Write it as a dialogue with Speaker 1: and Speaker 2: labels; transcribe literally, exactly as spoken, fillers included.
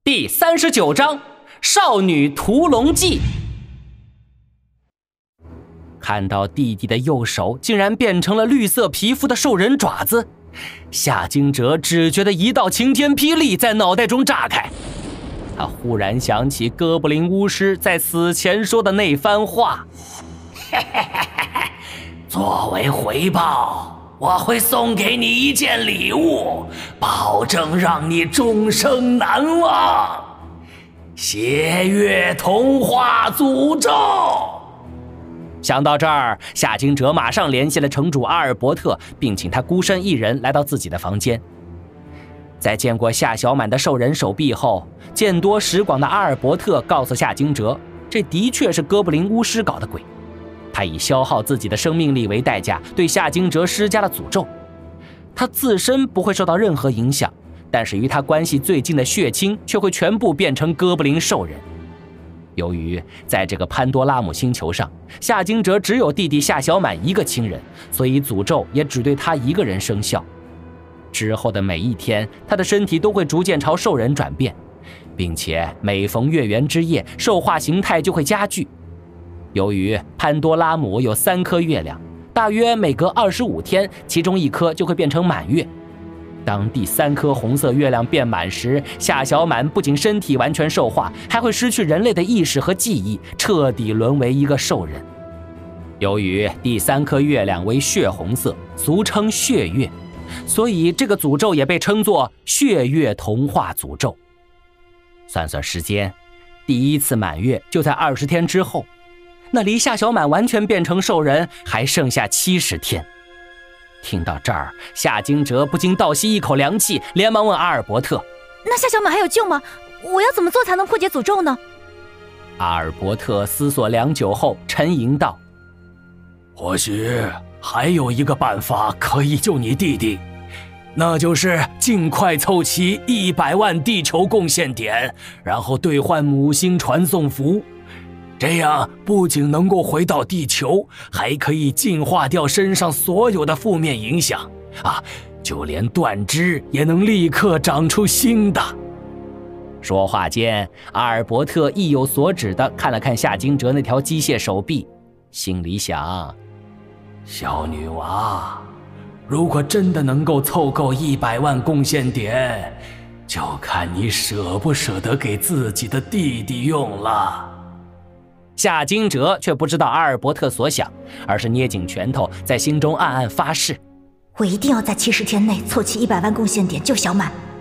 Speaker 1: 第三十九章少女屠龙记。看到弟弟的右手竟然变成了绿色皮肤的兽人爪子，夏惊蛰只觉得一道晴天霹雳在脑袋中炸开。他忽然想起哥布林巫师在死前说的那番话，作为回报，我会送给你一件礼物，保证让你终生难忘。血月童话诅咒。想到这儿，夏惊蛰马上联系了城主阿尔伯特，并请他孤身一人来到自己的房间。在见过夏小满的兽人手臂后，见多识广的阿尔伯特告诉夏惊蛰，这的确是哥布林巫师搞的鬼。他以消耗自己的生命力为代价，对夏惊蛰施加了诅咒。他自身不会受到任何影响，但是与他关系最近的血亲却会全部变成哥布林兽人。由于在这个潘多拉姆星球上，夏惊蛰只有弟弟夏小满一个亲人，所以诅咒也只对他一个人生效。之后的每一天，他的身体都会逐渐朝兽人转变，并且每逢月圆之夜，兽化形态就会加剧。由于潘多拉姆有三颗月亮，大约每隔二十五天，其中一颗就会变成满月。当第三颗红色月亮变满时，夏小满不仅身体完全兽化，还会失去人类的意识和记忆，彻底沦为一个兽人。由于第三颗月亮为血红色，俗称血月，所以这个诅咒也被称作血月童话诅咒。算算时间，第一次满月就在二十天之后，那离夏小满完全变成兽人还剩下七十天。听到这儿，夏惊蛰不禁倒吸一口凉气，连忙问阿尔伯特：
Speaker 2: 那夏小满还有救吗？我要怎么做才能破解诅咒呢？
Speaker 1: 阿尔伯特思索良久后沉吟道：
Speaker 3: 或许还有一个办法可以救你弟弟，那就是尽快凑齐一百万地球贡献点，然后兑换母星传送符。这样不仅能够回到地球，还可以净化掉身上所有的负面影响啊！就连断肢也能立刻长出新的。
Speaker 1: 说话间，阿尔伯特意有所指地看了看夏惊蛰那条机械手臂，心里想：
Speaker 3: 小女娃，如果真的能够凑够一百万贡献点，就看你舍不舍得给自己的弟弟用了。
Speaker 1: 夏惊蛰却不知道阿尔伯特所想，而是捏紧拳头，在心中暗暗发誓：
Speaker 2: 我一定要在七十天内凑齐一百万贡献点救小满。